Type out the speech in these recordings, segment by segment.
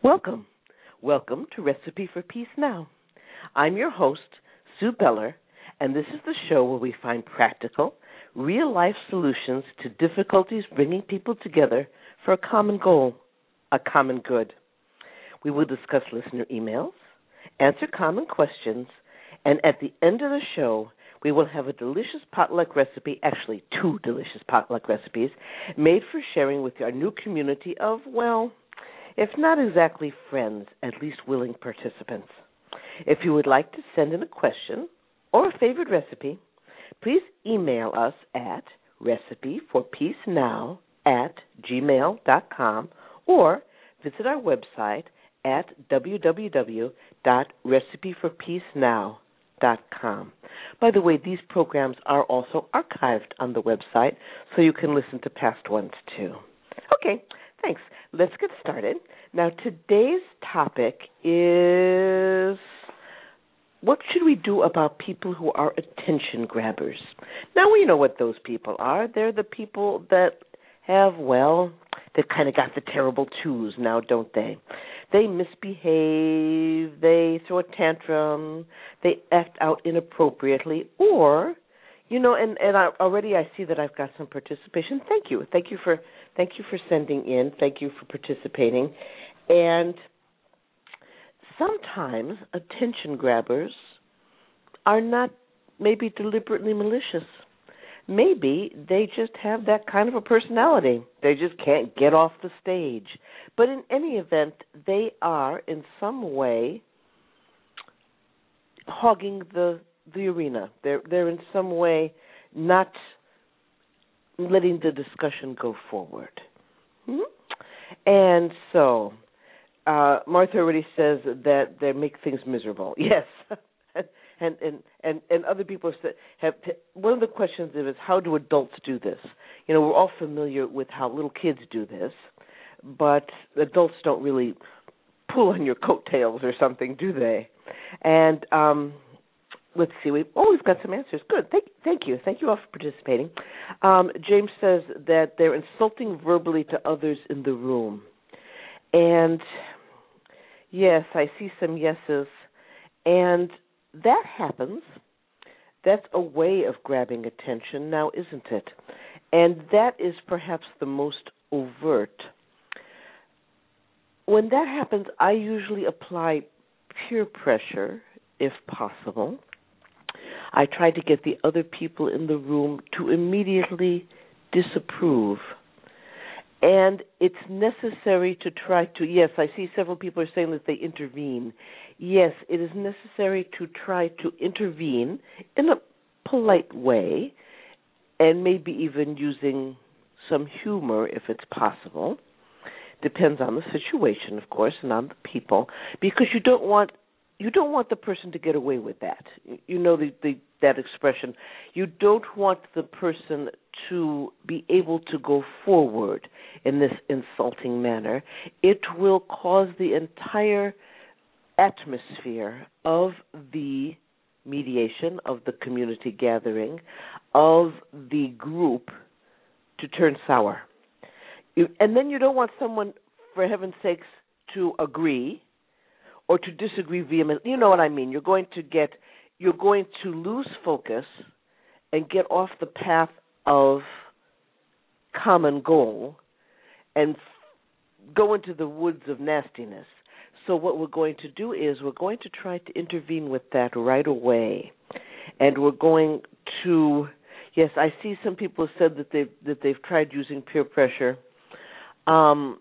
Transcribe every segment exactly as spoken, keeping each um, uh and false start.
Welcome. Welcome to Recipe for Peace Now. I'm your host, Sue Beller, and this is the show where we find practical, real-life solutions to difficulties bringing people together for a common goal, a common good. We will discuss listener emails, answer common questions, and at the end of the show, we will have a delicious potluck recipe, actually two delicious potluck recipes, made for sharing with our new community of, well, if not exactly friends, at least willing participants. If you would like to send in a question or a favorite recipe, please email us at recipeforpeacenow at gmail dot com or visit our website at w w w dot recipe for peace now dot com. By the way, these programs are also archived on the website, so you can listen to past ones too. Okay, thanks. Let's get started. Now, today's topic is what should we do about people who are attention grabbers? Now, we know what those people are. They're the people that have, well, they've kind of got the terrible twos now, don't they? They misbehave, they throw a tantrum, they act out inappropriately, or, you know, and, and I, already I see that I've got some participation. Thank you. Thank you for thank you for sending in. Thank you for participating. And sometimes attention grabbers are not maybe deliberately malicious. Maybe they just have that kind of a personality. They just can't get off the stage. But in any event, they are in some way hogging the the arena. They're they're in some way not letting the discussion go forward. Hmm? And so uh, Martha already says that they make things miserable. Yes. And, and, and, and other people have, have one of the questions is, how do adults do this? You know, we're all familiar with how little kids do this, but adults don't really pull on your coattails or something, do they? And um, let's see, we've, oh, we've got some answers. Good, thank, thank you. Thank you all for participating. Um, James says that they're insulting verbally to others in the room. And, yes, I see some yeses. And that happens. That's a way of grabbing attention now, isn't it? And that is perhaps the most overt. When that happens, I usually apply peer pressure, if possible. I try to get the other people in the room to immediately disapprove. And it's necessary to try to, yes, I see several people are saying that they intervene. Yes, it is necessary to try to intervene in a polite way and maybe even using some humor if it's possible. Depends on the situation, of course, and on the people, because you don't want you don't want the person to get away with that. You know the, the that expression. You don't want the person to be able to go forward in this insulting manner. It will cause the entire atmosphere of the mediation, of the community gathering, of the group to turn sour. You, and then you don't want someone, for heaven's sakes, to agree or to disagree vehemently. You know what I mean. You're going to get, you're going to lose focus and get off the path of common goal and f- go into the woods of nastiness. So what we're going to do is we're going to try to intervene with that right away. And we're going to, yes, I see some people have said that they've, that they've tried using peer pressure. Um,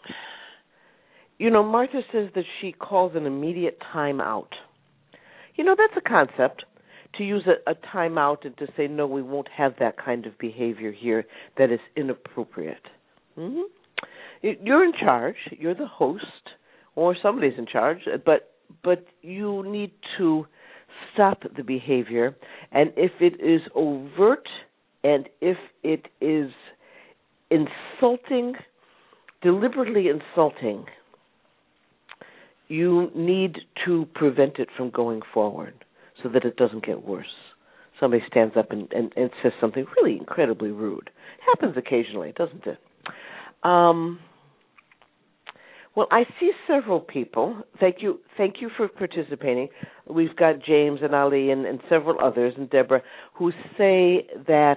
you know, Martha says that she calls an immediate timeout. You know, that's a concept, to use a, a timeout and to say, no, we won't have that kind of behavior here that is inappropriate. Mm-hmm. You're in charge. You're the host, or somebody's in charge, but but you need to stop the behavior. And if it is overt and if it is insulting, deliberately insulting, you need to prevent it from going forward so that it doesn't get worse. Somebody stands up and, and, and says something really incredibly rude. It happens occasionally, doesn't it? Um, Well, I see several people. Thank you, thank you for participating. We've got James and Ali and, and several others, and Deborah, who say that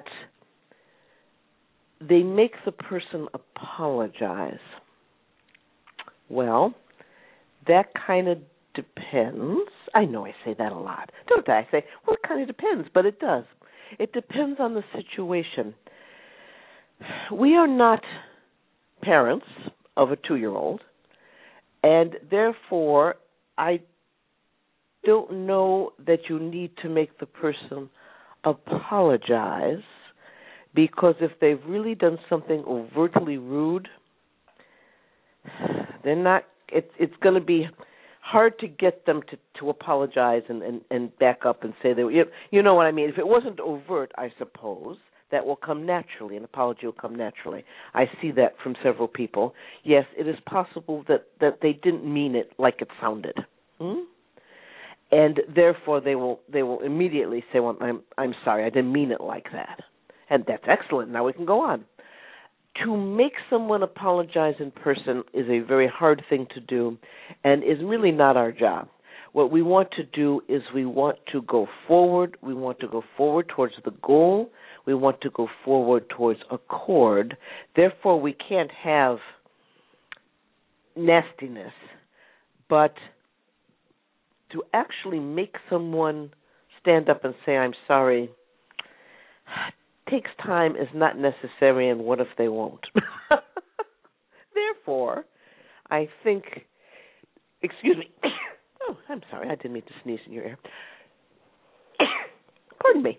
they make the person apologize. Well, that kind of depends. I know I say that a lot, don't I? I say, well, it kind of depends, but it does. It depends on the situation. We are not parents of a two-year-old, and therefore I don't know that you need to make the person apologize, because if they've really done something overtly rude, they're not. It's it's going to be hard to get them to, to apologize and, and, and back up and say they were. You, you know what I mean? If it wasn't overt, I suppose that will come naturally. An apology will come naturally. I see that from several people. Yes, it is possible that, that they didn't mean it like it sounded, hmm? and therefore they will they will immediately say, "Well, I'm I'm sorry, I didn't mean it like that." And that's excellent. Now we can go on. To make someone apologize in person is a very hard thing to do and is really not our job. What we want to do is we want to go forward. We want to go forward towards the goal. We want to go forward towards accord. Therefore, we can't have nastiness. But to actually make someone stand up and say, "I'm sorry," takes time, is not necessary, and what if they won't? Therefore, I think, excuse me, oh, I'm sorry, I didn't mean to sneeze in your ear. Pardon me.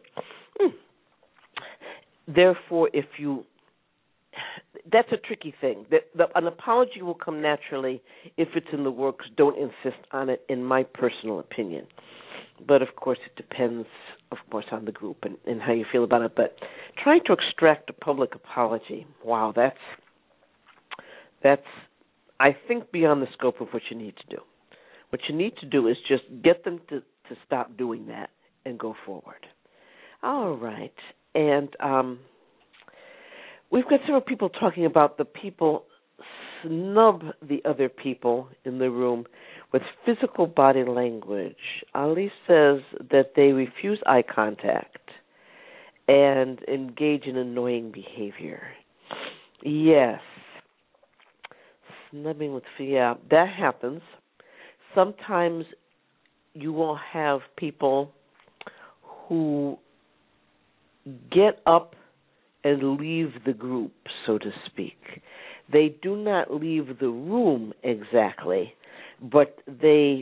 Therefore, if you, that's a tricky thing. The, the, an apology will come naturally if it's in the works. Don't insist on it, in my personal opinion. But, of course, it depends, of course, on the group and, and how you feel about it. But trying to extract a public apology, wow, that's, that's, I think, beyond the scope of what you need to do. What you need to do is just get them to, to stop doing that and go forward. All right. And um, we've got several people talking about the people snub the other people in the room with physical body language. Ali says that they refuse eye contact and engage in annoying behavior. Yes. Snubbing with, yeah, that happens. Sometimes you will have people who get up and leave the group, so to speak. They do not leave the room exactly, but they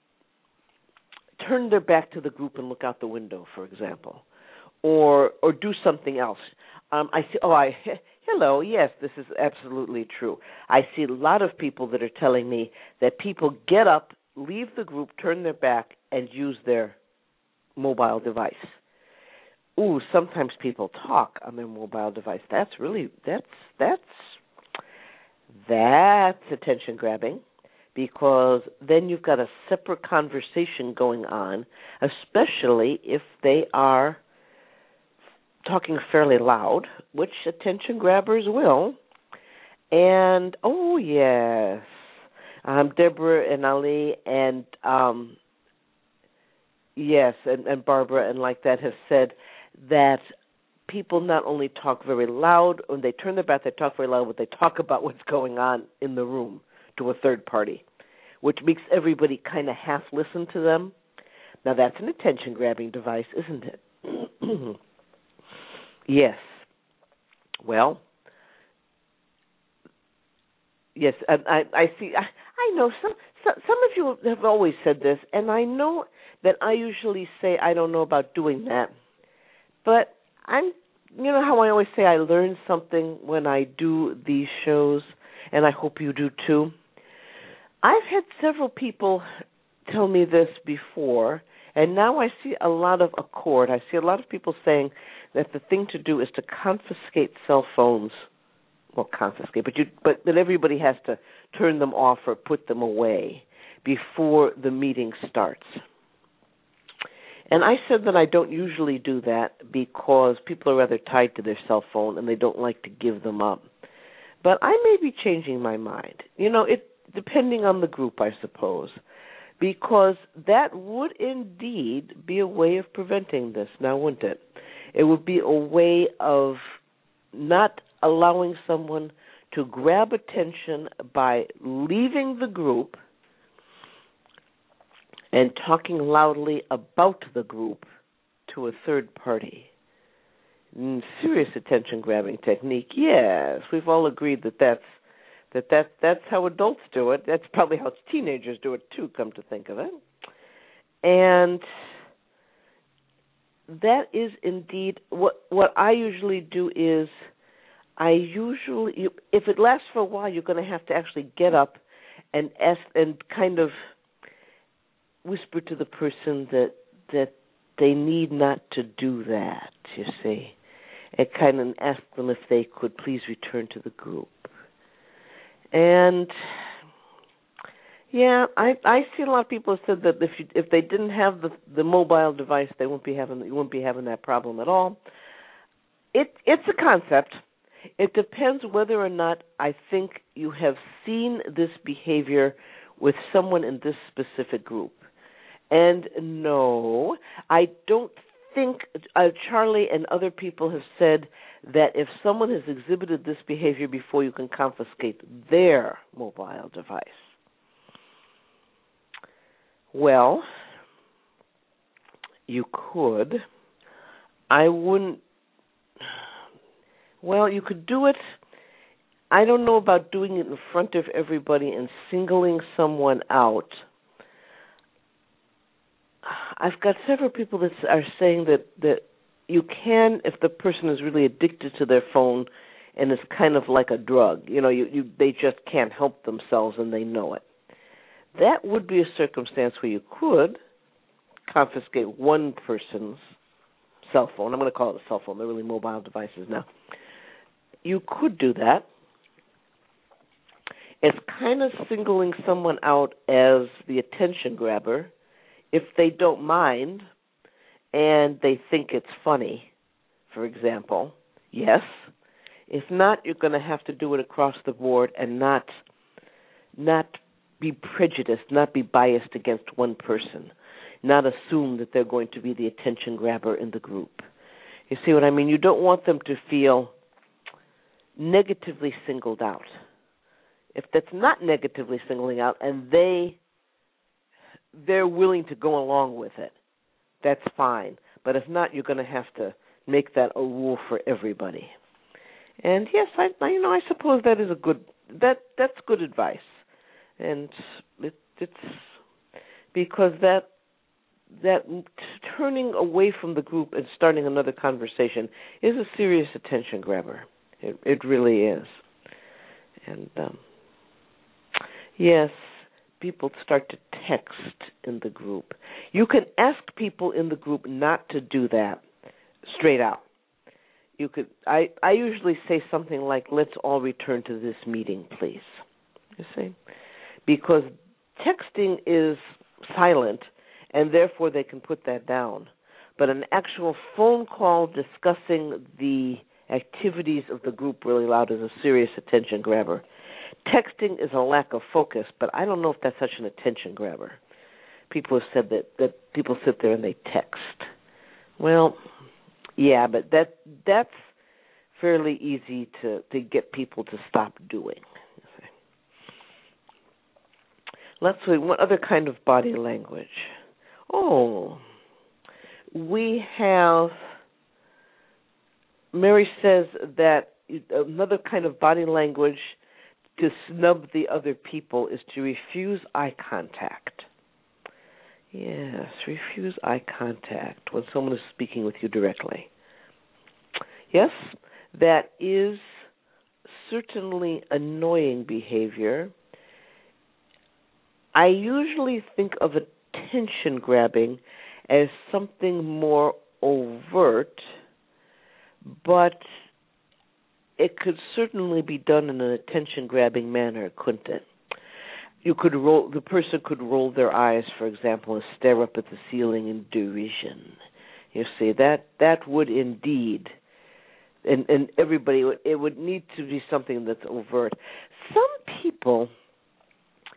turn their back to the group and look out the window, for example, or or do something else. Um, I see. Oh, I hello. Yes, this is absolutely true. I see a lot of people that are telling me that people get up, leave the group, turn their back, and use their mobile device. Ooh, sometimes people talk on their mobile device. That's really that's that's that's attention grabbing, because then you've got a separate conversation going on, especially if they are talking fairly loud, which attention grabbers will. And oh yes, um, Deborah and Ali and um, yes, and, and Barbara and like that have said that people not only talk very loud, when they turn their back, they talk very loud, but they talk about what's going on in the room to a third party, which makes everybody kind of half listen to them. Now, that's an attention-grabbing device, isn't it? Yes. Well, yes, I, I, I see. I, I know some, some some of you have always said this, and I know that I usually say I don't know about doing that. But I'm, you know how I always say I learn something when I do these shows, and I hope you do too. I've had several people tell me this before, and now I see a lot of accord. I see a lot of people saying that the thing to do is to confiscate cell phones. Well, confiscate, but you, but that everybody has to turn them off or put them away before the meeting starts. And I said that I don't usually do that because people are rather tied to their cell phone and they don't like to give them up. But I may be changing my mind. You know, it depending on the group, I suppose, because that would indeed be a way of preventing this, now wouldn't it? It would be a way of not allowing someone to grab attention by leaving the group and talking loudly about the group to a third party. Mm, serious attention-grabbing technique, yes. We've all agreed that that's that, that that's how adults do it. That's probably how teenagers do it too, come to think of it. And that is indeed what what I usually do is I usually, if it lasts for a while, you're going to have to actually get up and ask and kind of whisper to the person that that they need not to do that, you see, and kind of ask them if they could please return to the group. And yeah, I I see a lot of people have said that if you, if they didn't have the the mobile device, they wouldn't be having you wouldn't be having that problem at all. It it's a concept. It depends whether or not I think you have seen this behavior with someone in this specific group. And no, I don't think uh, Charlie and other people have said that if someone has exhibited this behavior before, you can confiscate their mobile device. Well, you could. I wouldn't. Well, you could do it. I don't know about doing it in front of everybody and singling someone out. I've got several people that are saying that, that you can, if the person is really addicted to their phone and it's kind of like a drug, you know, you, you they just can't help themselves and they know it. That would be a circumstance where you could confiscate one person's cell phone. I'm going to call it a cell phone. They're really mobile devices now. You could do that. It's kind of singling someone out as the attention grabber if they don't mind and they think it's funny, for example. Yes. If not, you're going to have to do it across the board and not not be prejudiced, not be biased against one person, not assume that they're going to be the attention grabber in the group. You see what I mean? You don't want them to feel negatively singled out. If that's not negatively singling out and they they're willing to go along with it, that's fine. But if not, you're going to have to make that a rule for everybody. And yes, I, I you know I suppose that is a good that that's good advice, and it, it's because that that turning away from the group and starting another conversation is a serious attention grabber. It it really is, and um, yes. People start to text in the group. You can ask people in the group not to do that straight out. You could. I, I usually say something like, let's all return to this meeting, please. You see? Because texting is silent, and therefore they can put that down. But an actual phone call discussing the activities of the group really loud is a serious attention grabber. Texting is a lack of focus, but I don't know if that's such an attention grabber. People have said that, that people sit there and they text. Well, yeah, but that that's fairly easy to, to get people to stop doing. Let's see, what other kind of body language? Oh, we have, Mary says that another kind of body language to snub the other people is to refuse eye contact. Yes, refuse eye contact when someone is speaking with you directly. Yes, that is certainly annoying behavior. I usually think of attention grabbing as something more overt, but it could certainly be done in an attention-grabbing manner, couldn't it? You could roll. The person could roll their eyes, for example, and stare up at the ceiling in derision. You see, that that would indeed, and, and everybody, it would need to be something that's overt. Some people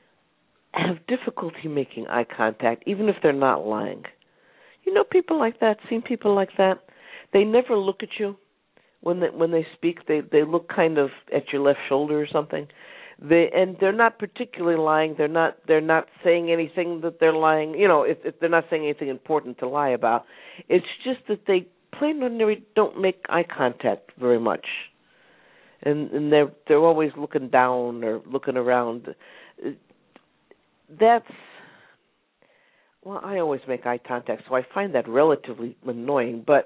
have difficulty making eye contact, even if they're not lying. You know people like that? Seen people like that? They never look at you when they when they speak. They they look kind of at your left shoulder or something. They and they're not particularly lying. They're not they're not saying anything that they're lying. You know, if, if they're not saying anything important to lie about, it's just that they plain and ordinary don't make eye contact very much, and and they're they're always looking down or looking around. That's well, I always make eye contact, so I find that relatively annoying. But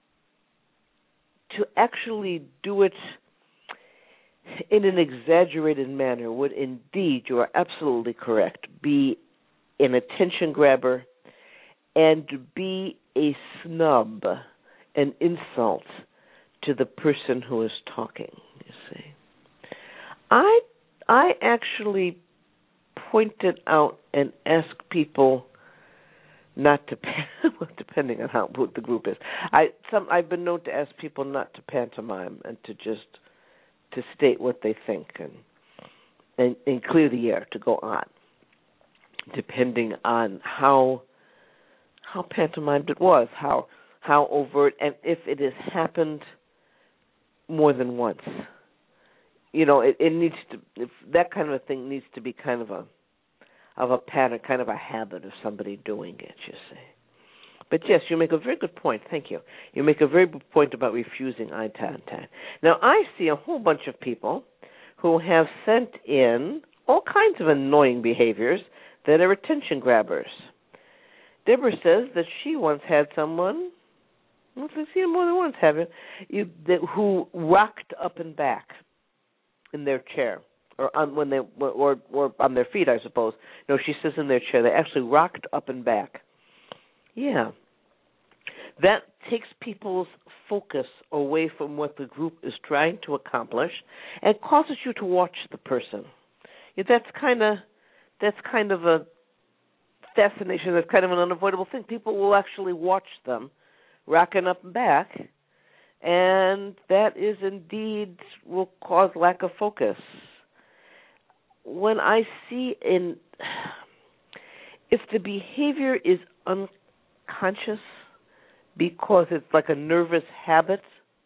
to actually do it in an exaggerated manner would indeed, you are absolutely correct, be an attention grabber and be a snub, an insult to the person who is talking, you see. I I actually pointed out and asked people not to, depending on how what the group is. I some I've been known to ask people not to pantomime and to just to state what they think and, and and clear the air to go on, depending on how how pantomimed it was, how how overt, and if it has happened more than once. You know, it, it needs to. If that kind of a thing needs to be kind of a of a pattern, kind of a habit of somebody doing it. You see. But yes, you make a very good point. Thank you. You make a very good point about refusing eye contact. Now, I see a whole bunch of people who have sent in all kinds of annoying behaviors that are attention grabbers. Deborah says that she once had someone, well, I've seen it more than once, haven't you, that, who rocked up and back in their chair, or on when they, or or on their feet, I suppose. No, she says in their chair. They actually rocked up and back. Yeah. That takes people's focus away from what the group is trying to accomplish and causes you to watch the person. Yeah, that's kind of that's kind of a fascination. That's kind of an unavoidable thing. People will actually watch them rocking up and back, and that is indeed will cause lack of focus. When I see in, if the behavior is unconscious because it's like a nervous habit,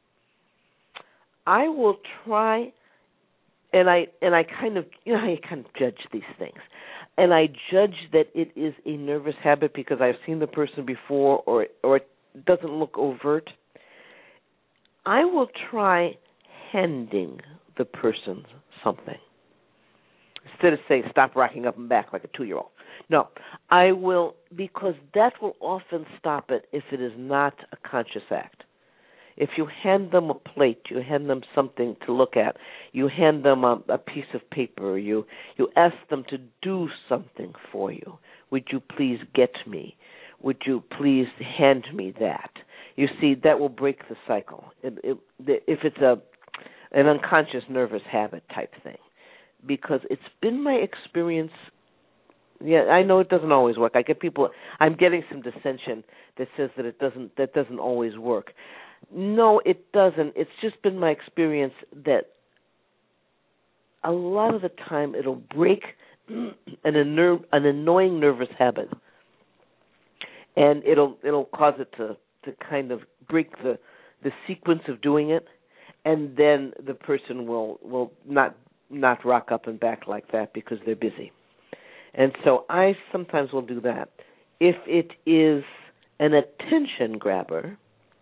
I will try, and I and I kind of you know I kind of judge these things, and I judge that it is a nervous habit because I've seen the person before, or or it doesn't look overt. I will try handing the person something instead of saying stop rocking up and back like a two-year-old. No, I will, because that will often stop it if it is not a conscious act. If you hand them a plate, you hand them something to look at, you hand them a, a piece of paper, you you ask them to do something for you. Would you please get me? Would you please hand me that? You see, that will break the cycle. It, it, if it's a an unconscious nervous habit type thing, because it's been my experience. Yeah, I know it doesn't always work. I get people. I'm getting some dissension that says that it doesn't. That doesn't always work. No, it doesn't. It's just been my experience that a lot of the time it'll break an, a an annoying nervous habit, and it'll it'll cause it to, to kind of break the the sequence of doing it, and then the person will will not not rock up and back like that because they're busy. And so I sometimes will do that. If it is an attention grabber,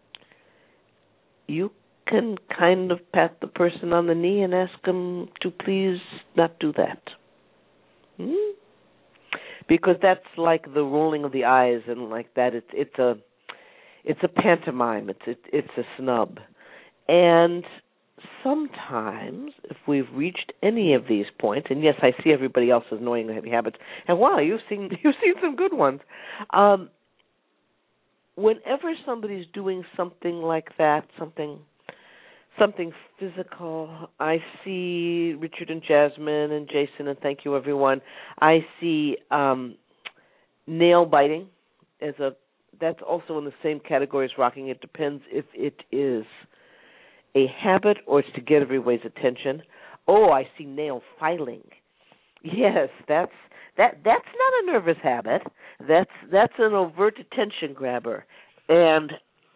you can kind of pat the person on the knee and ask them to please not do that. Hmm? Because that's like the rolling of the eyes and like that. It's it's a it's a pantomime. It's it, it's a snub. And sometimes, if we've reached any of these points, and yes, I see everybody else's annoying habits, and wow, you've seen you've seen some good ones. Um, whenever somebody's doing something like that, something something physical, I see Richard and Jasmine and Jason, and thank you everyone. I see um, nail biting as a that's also in the same category as rocking. It depends if it is a habit or it's to get everybody's attention. Oh, I see nail filing. Yes, that's that. That's not a nervous habit. That's that's an overt attention grabber, and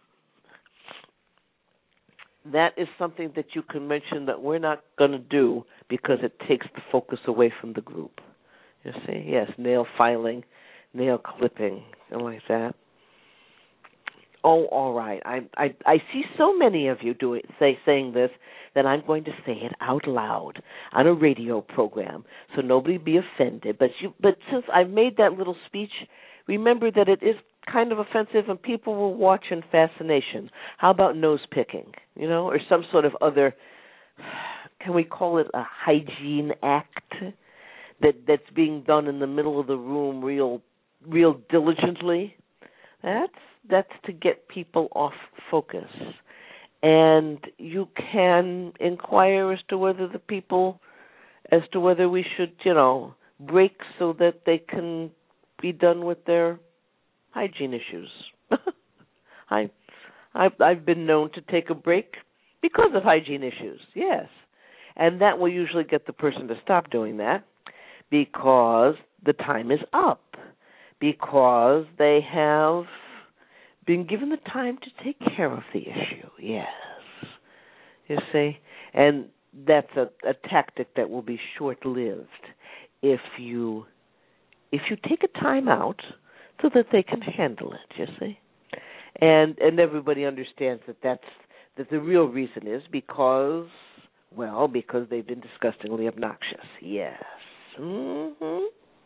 that is something that you can mention that we're not going to do because it takes the focus away from the group. You see, yes, nail filing, nail clipping, something like that. Oh, all right. I I I see so many of you doing say saying this that I'm going to say it out loud on a radio program, so nobody be offended. But you but since I've made that little speech, remember that it is kind of offensive, and people will watch in fascination. How about nose picking? You know, or some sort of other. Can we call it a hygiene act that that's being done in the middle of the room, real real diligently? That's that's to get people off focus. And you can inquire as to whether the people, as to whether we should, you know, break so that they can be done with their hygiene issues. I, I've, I've been known to take a break because of hygiene issues, yes. And that will usually get the person to stop doing that because the time is up, because they have been given the time to take care of the issue, yes. You see? And that's a, a tactic that will be short-lived if you if you take a time out so that they can handle it, you see? And and everybody understands that that's that the real reason is because, well, because they've been disgustingly obnoxious, yes. Mm-hmm.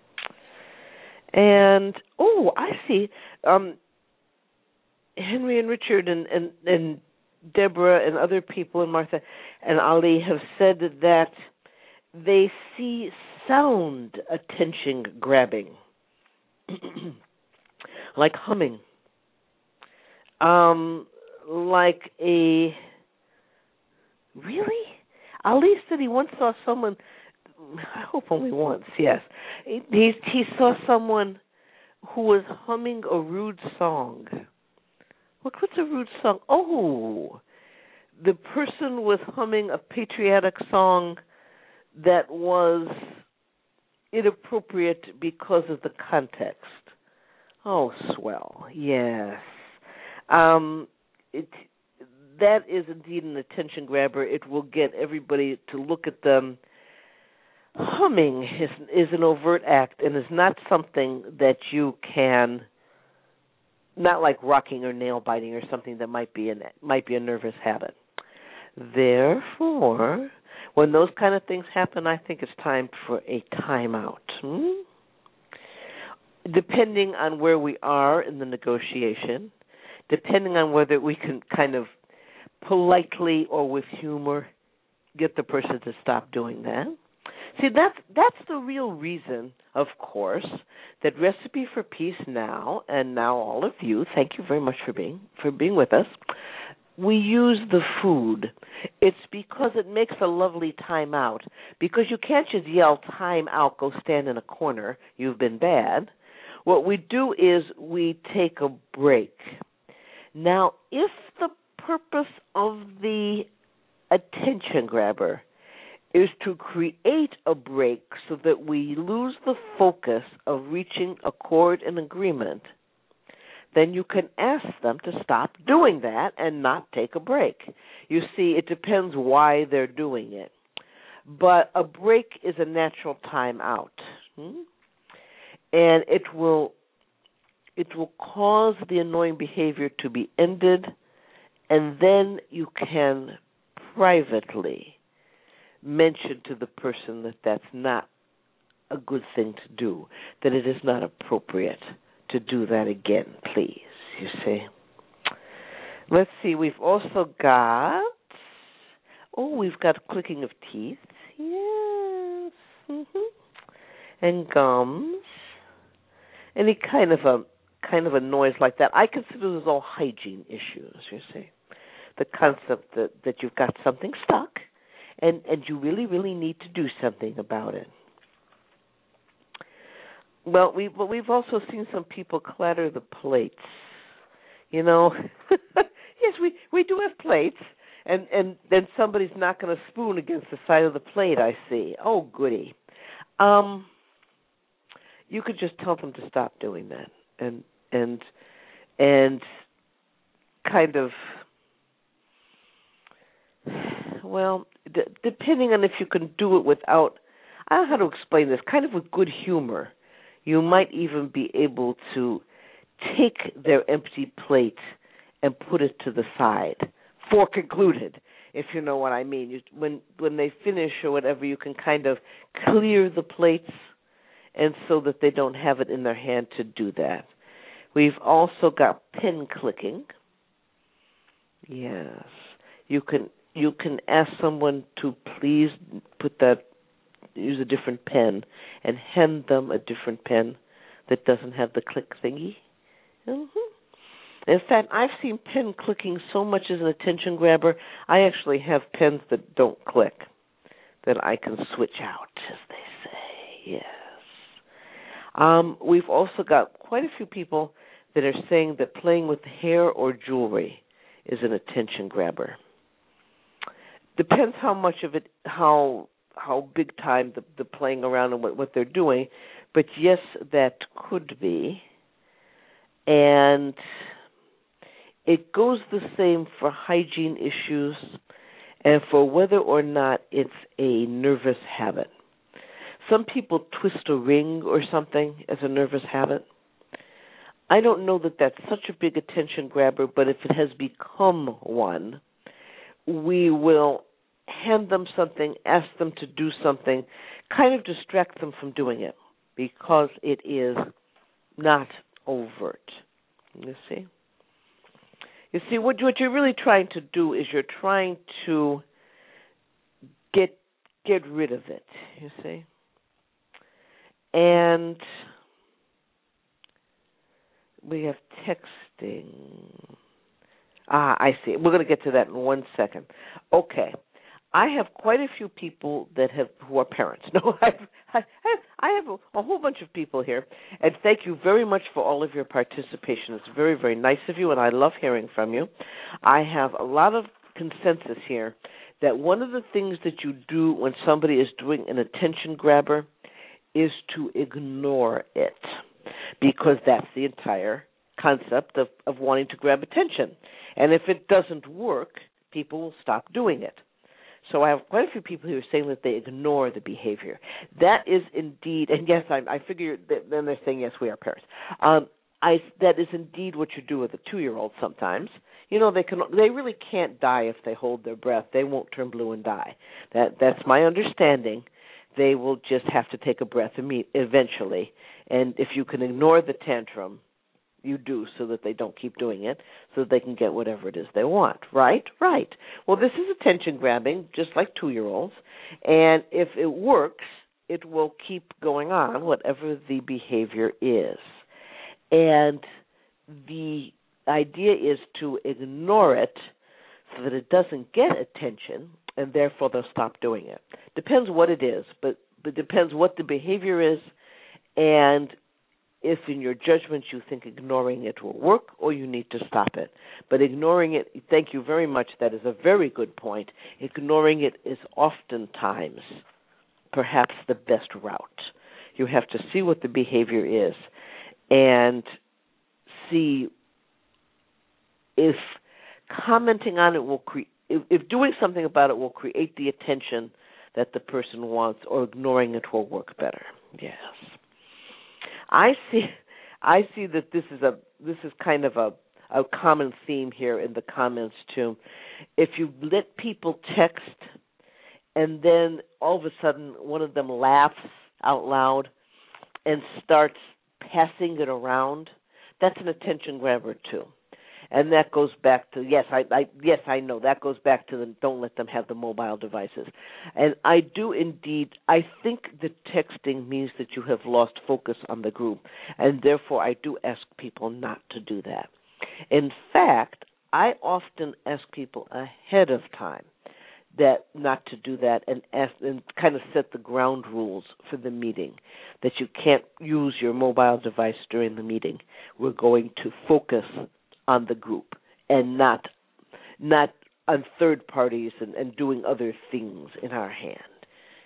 And, oh, I see. Um, Henry and Richard and, and, and Deborah and other people and Martha and Ali have said that they see sound attention grabbing, like humming, um, like a, really? Ali said he once saw someone, I hope only once, yes, he, he saw someone who was humming a rude song. What, what's a rude song? Oh, the person was humming a patriotic song that was inappropriate because of the context. Oh, swell. Yes. Um, it, that is indeed an attention grabber. It will get everybody to look at them. Humming is, is an overt act and is not something that you can... Not like rocking or nail biting or something that might be an might be a nervous habit. Therefore, when those kind of things happen, I think it's time for a timeout. Hmm? Depending on where we are in the negotiation, depending on whether we can kind of politely or with humor get the person to stop doing that. See, that's that's the real reason, of course, that Recipe for Peace now, and now all of you, thank you very much for being for being with us, we use the food. It's because it makes a lovely time out. Because you can't just yell, time out, go stand in a corner, you've been bad. What we do is we take a break. Now, if the purpose of the attention grabber is to create a break so that we lose the focus of reaching accord and agreement, then you can ask them to stop doing that and not take a break. You see, it depends why they're doing it. But a break is a natural time out. Hmm? And it will it will cause the annoying behavior to be ended, and then you can privately mention to the person that that's not a good thing to do, that it is not appropriate to do that again, please, you see. Let's see, we've also got, oh, we've got clicking of teeth, yes, mm-hmm. and gums, any kind of a kind of a noise like that. I consider those all hygiene issues, you see. The concept that, that you've got something stuck, And, and you really, really need to do something about it. Well, we but we've also seen some people clatter the plates. You know, yes, we, we do have plates, and, and then somebody's knocking a spoon against the side of the plate, I see. Oh, goody. Um, you could just tell them to stop doing that, and and and kind of, well, d- depending on if you can do it without, I don't know how to explain this, kind of with good humor, you might even be able to take their empty plate and put it to the side, for concluded, if you know what I mean. You, when when they finish or whatever, you can kind of clear the plates, and so that they don't have it in their hand to do that. We've also got pen clicking. Yes, you can you can ask someone to please put that, use a different pen, and hand them a different pen that doesn't have the click thingy. Mm-hmm. In fact, I've seen pen clicking so much as an attention grabber, I actually have pens that don't click, that I can switch out, as they say. Yes. Um, we've also got quite a few people that are saying that playing with hair or jewelry is an attention grabber. Depends how much of it, how how big time the, the playing around and what, what they're doing, but yes, that could be. And it goes the same for hygiene issues and for whether or not it's a nervous habit. Some people twist a ring or something as a nervous habit. I don't know that that's such a big attention grabber, but if it has become one, we will hand them something, ask them to do something, kind of distract them from doing it because it is not overt. You see? You see, what, what you're really trying to do is you're trying to get get rid of it, you see? And we have texting. Ah, I see. We're going to get to that in one second. Okay. I have quite a few people that have who are parents. No, I've, I, I have a, a whole bunch of people here, and thank you very much for all of your participation. It's very, very nice of you, and I love hearing from you. I have a lot of consensus here that one of the things that you do when somebody is doing an attention grabber is to ignore it, because that's the entire concept of, of wanting to grab attention. And if it doesn't work, people will stop doing it. So I have quite a few people who are saying that they ignore the behavior. That is indeed, and yes, I, I figure that then they're saying, yes, we are parents. Um, I, that is indeed what you do with a two-year-old sometimes. You know, they can, they really can't die if they hold their breath. They won't turn blue and die. That That's my understanding. They will just have to take a breath eventually. And if you can ignore the tantrum, you do, so that they don't keep doing it, so that they can get whatever it is they want. Right? Right. Well, this is attention grabbing, just like two-year-olds. And if it works, it will keep going on, whatever the behavior is. And the idea is to ignore it so that it doesn't get attention, and therefore they'll stop doing it. Depends what it is, but it depends what the behavior is, and if in your judgment you think ignoring it will work or you need to stop it. But ignoring it, thank you very much, that is a very good point. Ignoring it is oftentimes perhaps the best route. You have to see what the behavior is and see if commenting on it will create, if, if doing something about it will create the attention that the person wants, or ignoring it will work better. Yes. I see. I see that this is a this is kind of a, a common theme here in the comments too. If you let people text, and then all of a sudden one of them laughs out loud and starts passing it around, that's an attention grabber too. And that goes back to, yes, I, I yes, I know, that goes back to the don't let them have the mobile devices. And I do indeed, I think that texting means that you have lost focus on the group, and therefore I do ask people not to do that. In fact, I often ask people ahead of time that not to do that, and ask, and kind of set the ground rules for the meeting, that you can't use your mobile device during the meeting. We're going to focus on the group and not not on third parties and, and doing other things in our hand.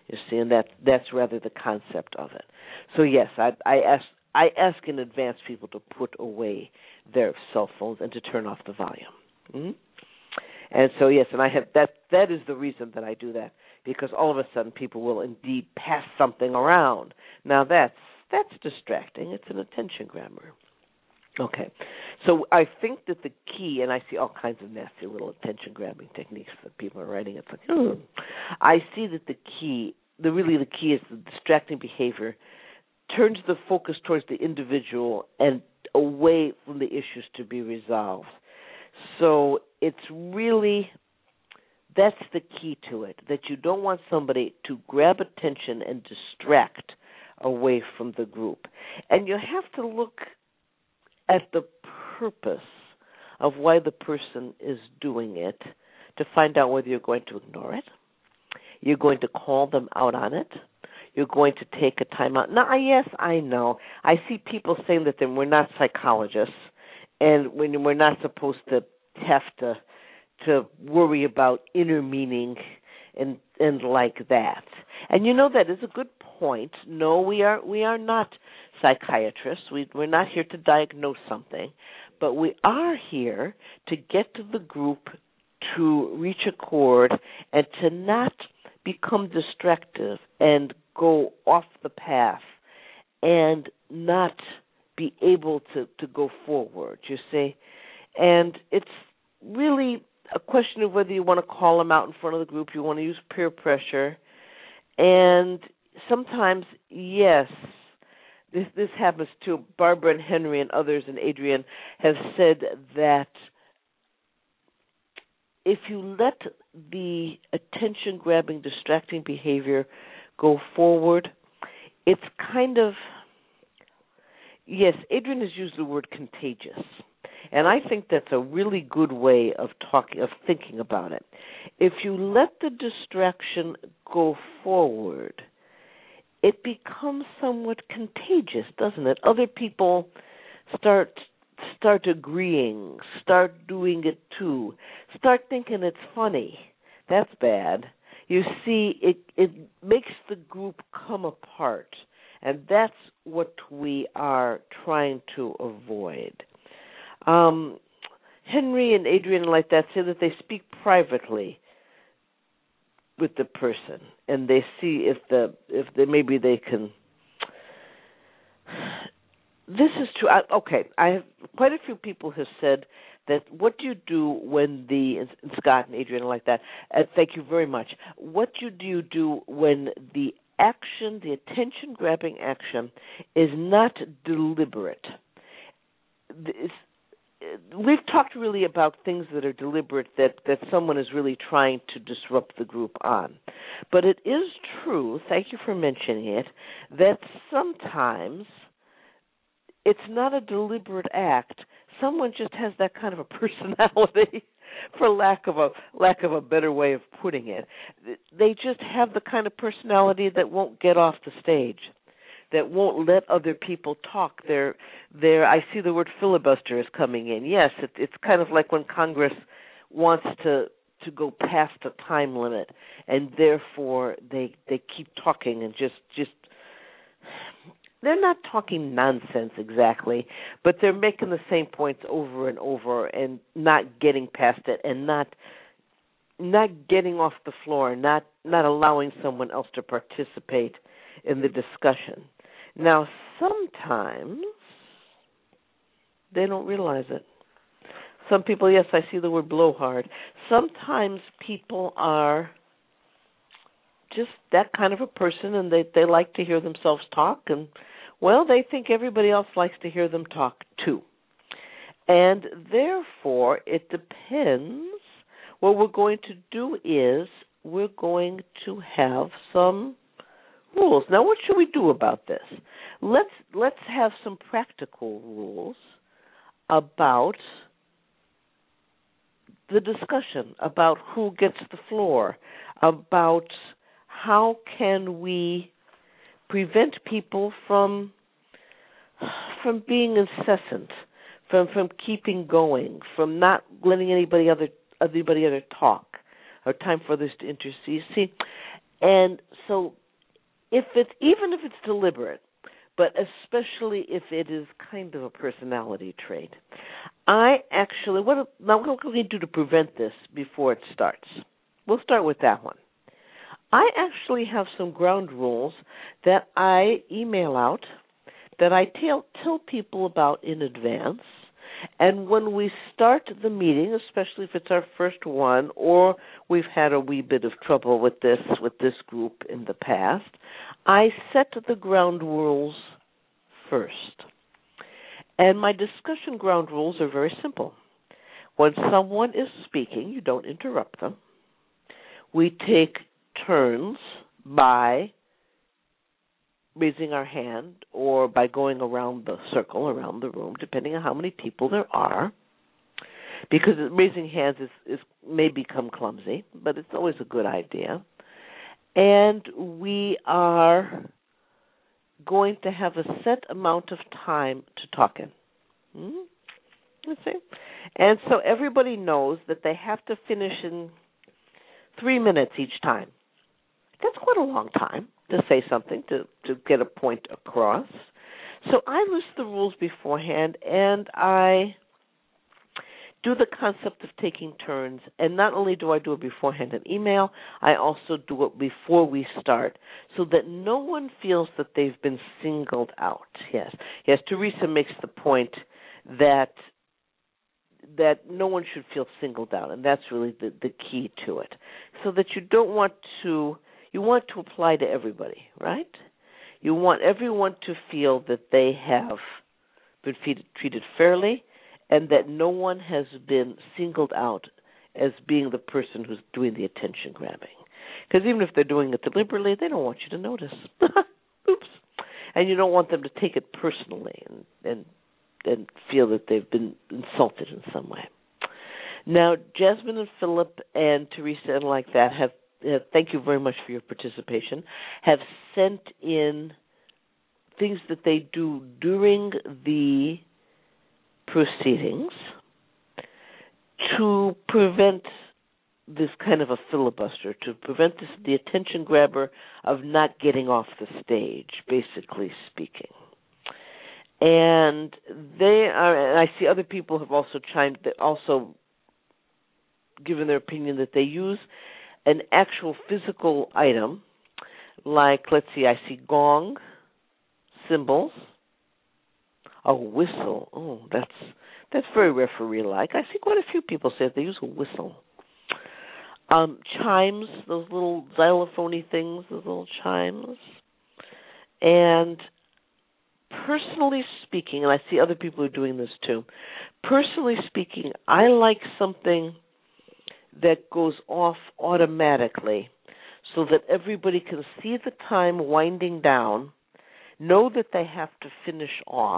You see, and that that's rather the concept of it. So yes, I, I ask I ask in advance people to put away their cell phones and to turn off the volume. Mm-hmm. And so yes, and I have that. That is the reason that I do that, because all of a sudden people will indeed pass something around. Now that's that's distracting. It's an attention grabber. Okay, so I think that the key, and I see all kinds of nasty little attention grabbing techniques that people are writing. It's like, oh. I see that the key, the really the key is the distracting behavior turns the focus towards the individual and away from the issues to be resolved. So it's really, that's the key to it, that you don't want somebody to grab attention and distract away from the group. And you have to look at the purpose of why the person is doing it to find out whether you're going to ignore it, you're going to call them out on it, you're going to take a time out. Now, yes, I know. I see people saying that we're not psychologists, and when we're not supposed to have to to worry about inner meaning and and like that. And you know, that is a good point. No, we are we are not psychiatrists. We we're not here to diagnose something, but we are here to get to the group to reach a chord and to not become distractive and go off the path and not be able to, to go forward, you see. And it's really a question of whether you want to call them out in front of the group, you want to use peer pressure. And sometimes, yes, this this happens too. Barbara and Henry and others and Adrian have said that if you let the attention-grabbing, distracting behavior go forward, it's kind of, yes, Adrian has used the word contagious, and I think that's a really good way of talking, of thinking about it. If you let the distraction go forward, it becomes somewhat contagious, doesn't it? Other people start start agreeing, start doing it too, start thinking it's funny. That's bad. You see, it it makes the group come apart, and that's what we are trying to avoid. Um, Henry and Adrian like that say that they speak privately with the person, and they see if the if they maybe they can. This is true. I, okay, I have quite a few people have said that. What do you do when the and Scott and Adrian like that? Uh, thank you very much. What do you do when the action, the attention-grabbing action, is not deliberate? It's, we've talked really about things that are deliberate, that, that someone is really trying to disrupt the group on. But it is true, thank you for mentioning it, that sometimes it's not a deliberate act. Someone just has that kind of a personality, for lack of a lack of a better way of putting it. They just have the kind of personality that won't get off the stage, that won't let other people talk. They're, they're, I see the word filibuster is coming in. Yes, it, it's kind of like when Congress wants to to go past the time limit, and therefore they they keep talking and just just. They're not talking nonsense exactly, but they're making the same points over and over and not getting past it and not not getting off the floor, not not allowing someone else to participate in the discussion. Now, sometimes they don't realize it. Some people, yes, I see the word blowhard. Sometimes people are just that kind of a person, and they, they like to hear themselves talk, and, well, they think everybody else likes to hear them talk too. And therefore, it depends. What we're going to do is we're going to have some rules. Now, what should we do about this? Let's let's have some practical rules about the discussion, about who gets the floor, about how can we prevent people from from being incessant, from from keeping going, from not letting anybody other anybody other talk, or time for others to intercede. See, And so if it's, even if it's deliberate, but especially if it is kind of a personality trait, I actually, what, now what can we do to prevent this before it starts? We'll start with that one. I actually have some ground rules that I email out, that I tell, tell people about in advance. And when we start the meeting, especially if it's our first one, or we've had a wee bit of trouble with this, with this group in the past, I set the ground rules first. And my discussion ground rules are very simple. When someone is speaking, you don't interrupt them. We take turns by raising our hand or by going around the circle, around the room, depending on how many people there are, because raising hands is, is may become clumsy, but it's always a good idea. And we are going to have a set amount of time to talk in. Hmm? Let's see. And so everybody knows that they have to finish in three minutes each time. That's quite a long time to say something, to, to get a point across. So I list the rules beforehand, and I do the concept of taking turns. And not only do I do it beforehand in email, I also do it before we start, so that no one feels that they've been singled out. Yes, yes. Teresa makes the point that that no one should feel singled out, and that's really the, the key to it. So that you don't want to. You want to apply to everybody, right? You want everyone to feel that they have been treated fairly and that no one has been singled out as being the person who's doing the attention grabbing. Because even if they're doing it deliberately, they don't want you to notice. Oops. And you don't want them to take it personally and, and, and feel that they've been insulted in some way. Now, Jasmine and Philip and Teresa and like that have Uh, thank you very much for your participation, have sent in things that they do during the proceedings to prevent this kind of a filibuster, to prevent this, the attention grabber of not getting off the stage, basically speaking. And they are, and I see other people have also chimed, also given their opinion that they use an actual physical item, like, let's see, I see gong, cymbals, a whistle. Oh, that's that's very referee-like. I see quite a few people say that they use a whistle. Um, chimes, those little xylophone-y things, those little chimes. And personally speaking, and I see other people are doing this too, personally speaking, I like something that goes off automatically so that everybody can see the time winding down, know that they have to finish off,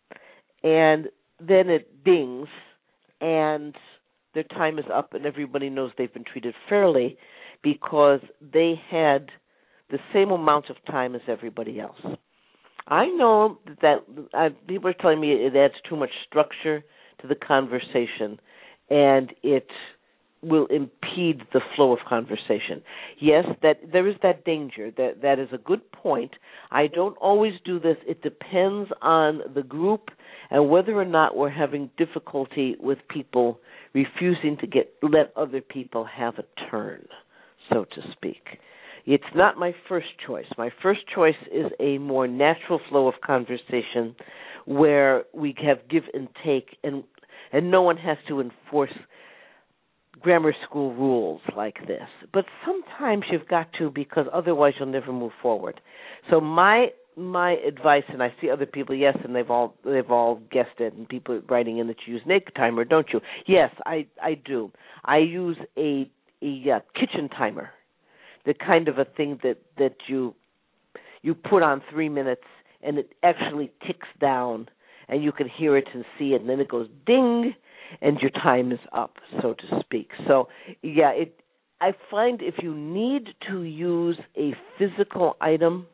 and then it dings and their time is up and everybody knows they've been treated fairly because they had the same amount of time as everybody else. I know that uh, people are telling me it adds too much structure to the conversation and it will impede the flow of conversation. Yes, that there is that danger. That that is a good point. I don't always do this. It depends on the group and whether or not we're having difficulty with people refusing to get let other people have a turn, so to speak. It's not my first choice. My first choice is a more natural flow of conversation where we have give and take, and and no one has to enforce grammar school rules like this. But sometimes you've got to, because otherwise you'll never move forward. So my my advice, and I see other people, yes, and they've all they've all guessed it, and people writing in that you use naked timer, don't you? Yes, I, I do. I use a a uh, kitchen timer, the kind of a thing that, that you you put on three minutes and it actually ticks down and you can hear it and see it, and then it goes ding, and your time is up, so to speak. So, yeah, it. I find if you need to use a physical item,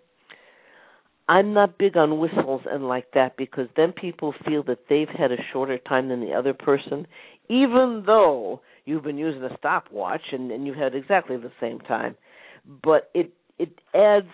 I'm not big on whistles and like that, because then people feel that they've had a shorter time than the other person, even though you've been using a stopwatch and, and you've had exactly the same time. but it it adds.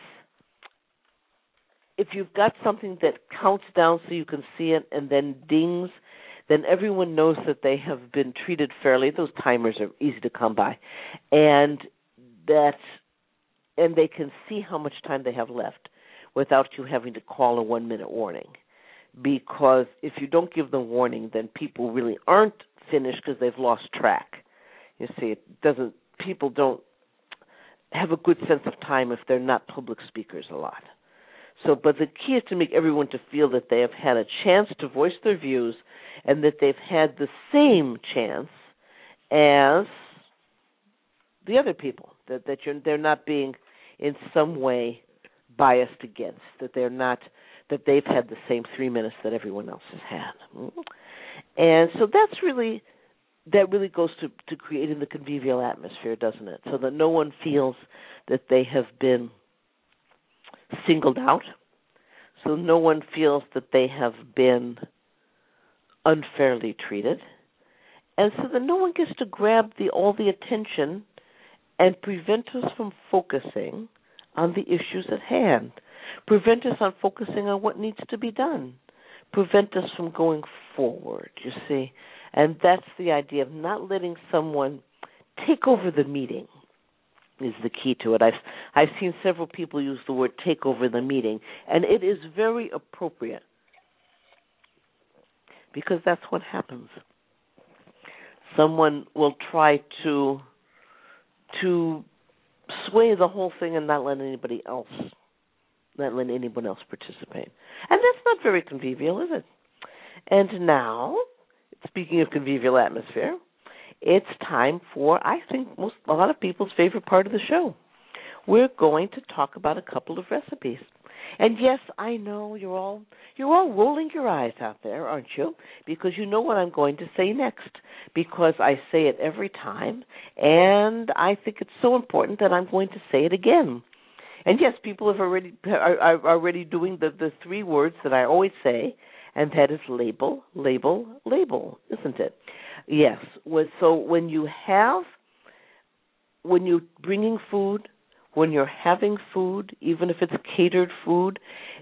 If you've got something that counts down so you can see it and then dings, then everyone knows that they have been treated fairly. Those timers are easy to come by, and that and they can see how much time they have left without you having to call a one-minute warning. Because if you don't give them warning, then people really aren't finished because they've lost track. You see, it doesn't. People don't have a good sense of time if they're not public speakers a lot. So, but the key is to make everyone to feel that they have had a chance to voice their views and that they've had the same chance as the other people, that, that you're, they're not being in some way biased against, that they're not, that they've had the same three minutes that everyone else has had. And so that's really, that really goes to, to creating the convivial atmosphere, doesn't it? So that no one feels that they have been singled out, so no one feels that they have been unfairly treated, and so that no one gets to grab the all the attention and prevent us from focusing on the issues at hand, prevent us on focusing on what needs to be done, prevent us from going forward, you see. And that's the idea of not letting someone take over the meeting is the key to it. I've I've seen several people use the word take over the meeting, and it is very appropriate because that's what happens. Someone will try to to sway the whole thing and not let anybody else not let anyone else participate. And that's not very convivial, is it? And now, speaking of convivial atmosphere, it's time for, I think, most a lot of people's favorite part of the show. We're going to talk about a couple of recipes. And yes, I know you're all you're all rolling your eyes out there, aren't you? Because you know what I'm going to say next. Because I say it every time, and I think it's so important that I'm going to say it again. And yes, people have already are, are already doing the, the three words that I always say, and that is label, label, label, isn't it? Yes. So when you have, when you're bringing food, when you're having food, even if it's catered food,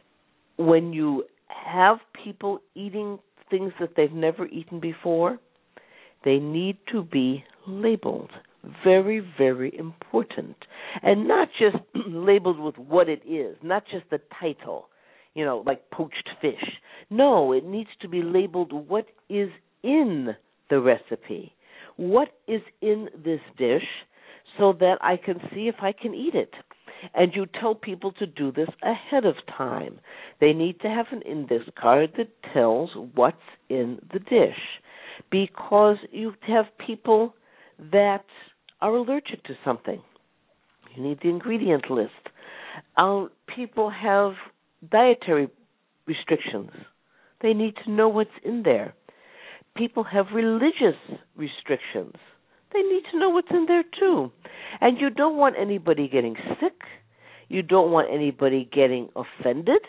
when you have people eating things that they've never eaten before, they need to be labeled. Very, very important. And not just labeled with what it is, not just the title, you know, like poached fish. No, it needs to be labeled what is in the recipe. What is in this dish so that I can see if I can eat it. And you tell people to do this ahead of time. They need to have an index card that tells what's in the dish, because you have people that are allergic to something. You need the ingredient list. Uh, people have dietary restrictions. They need to know what's in there. People have religious restrictions. They need to know what's in there too. And you don't want anybody getting sick. You don't want anybody getting offended.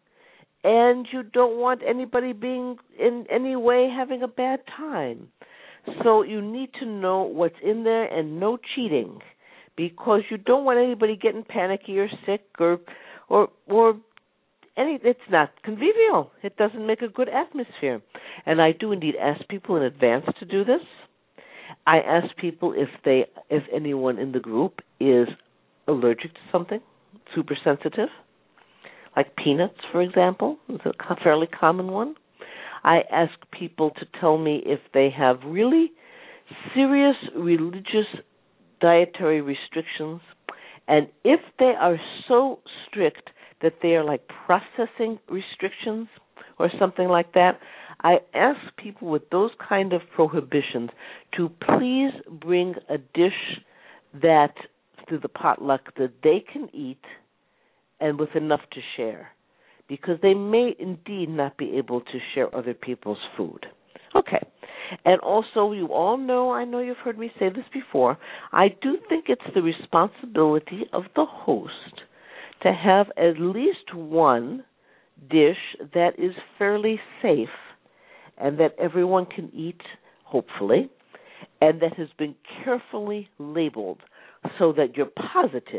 And you don't want anybody being in any way having a bad time. So you need to know what's in there and no cheating, because you don't want anybody getting panicky or sick or or or any. It's not convivial. It doesn't make a good atmosphere. And I do indeed ask people in advance to do this. I ask people if they, if anyone in the group is allergic to something, super sensitive, like peanuts, for example, is a fairly common one. I ask people to tell me if they have really serious religious dietary restrictions, and if they are so strict that they are like processing restrictions or something like that, I ask people with those kind of prohibitions to please bring a dish that, through the potluck, that they can eat and with enough to share, because they may indeed not be able to share other people's food. Okay. And also, you all know, I know you've heard me say this before, I do think it's the responsibility of the host to have at least one dish that is fairly safe and that everyone can eat, hopefully, and that has been carefully labeled so that you're positive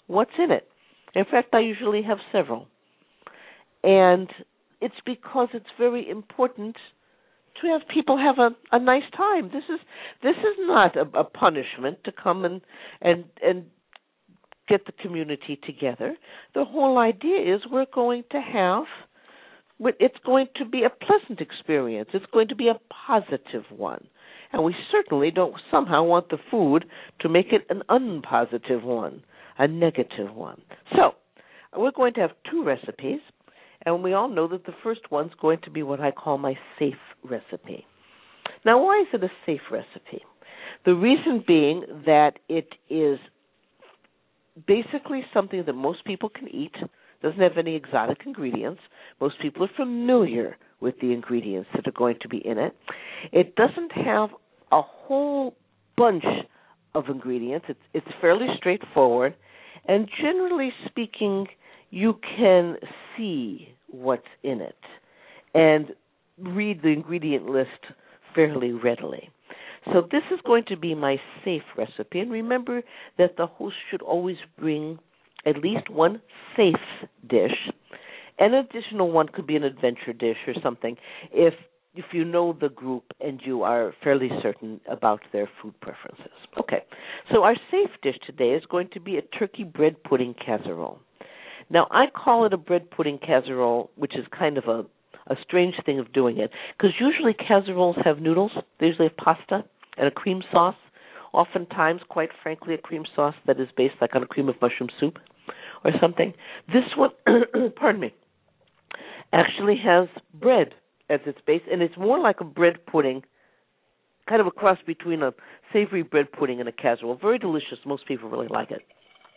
what's in it. In fact, I usually have several. And it's because it's very important to have people have a, a nice time. This is this is not a, a punishment to come and, and and get the community together. The whole idea is we're going to have, it's going to be a pleasant experience. It's going to be a positive one. And we certainly don't somehow want the food to make it an unpositive one, a negative one. So we're going to have two recipes. And we all know that the first one's going to be what I call my safe recipe. Now, why is it a safe recipe? The reason being that it is basically something that most people can eat, doesn't have any exotic ingredients. Most people are familiar with the ingredients that are going to be in it. It doesn't have a whole bunch of ingredients. It's, it's fairly straightforward. And generally speaking, you can see what's in it and read the ingredient list fairly readily. So this is going to be my safe recipe. And remember that the host should always bring at least one safe dish. An additional one could be an adventure dish or something if if you know the group and you are fairly certain about their food preferences. Okay, so our safe dish today is going to be a turkey bread pudding casserole. Now, I call it a bread pudding casserole, which is kind of a, a strange thing of doing it, because usually casseroles have noodles. They usually have pasta and a cream sauce, oftentimes, quite frankly, a cream sauce that is based like on a cream of mushroom soup or something. This one, pardon me, actually has bread as its base, and it's more like a bread pudding, kind of a cross between a savory bread pudding and a casserole. Very delicious. Most people really like it.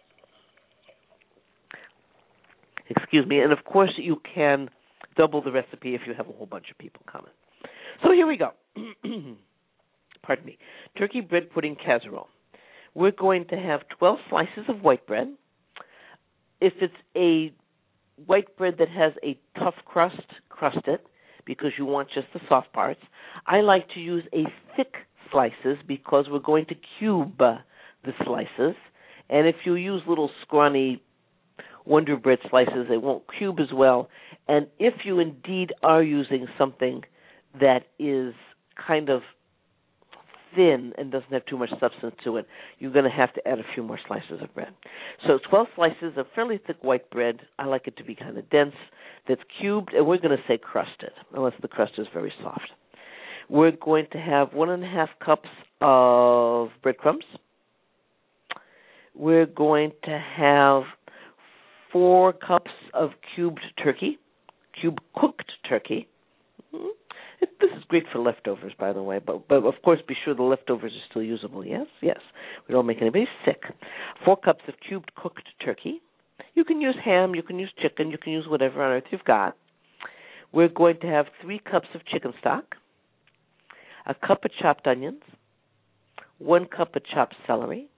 Excuse me. And, of course, you can double the recipe if you have a whole bunch of people coming. So here we go. Pardon me. Turkey bread pudding casserole. We're going to have twelve slices of white bread. If it's a white bread that has a tough crust, crust it, because you want just the soft parts. I like to use a thick slices because we're going to cube the slices. And if you use little scrawny Wonder Bread slices, they won't cube as well. And if you indeed are using something that is kind of thin and doesn't have too much substance to it, you're going to have to add a few more slices of bread. So twelve slices of fairly thick white bread. I like it to be kind of dense, that's cubed, and we're going to say crusted, unless the crust is very soft. We're going to have one and a half cups of breadcrumbs. We're going to have four cups of cubed turkey, cube cooked turkey. Mm-hmm. It, this is great for leftovers, by the way, but, but of course be sure the leftovers are still usable, yes? Yes. We don't make anybody sick. Four cups of cubed cooked turkey. You can use ham, you can use chicken, you can use whatever on earth you've got. We're going to have three cups of chicken stock, a cup of chopped onions, one cup of chopped celery.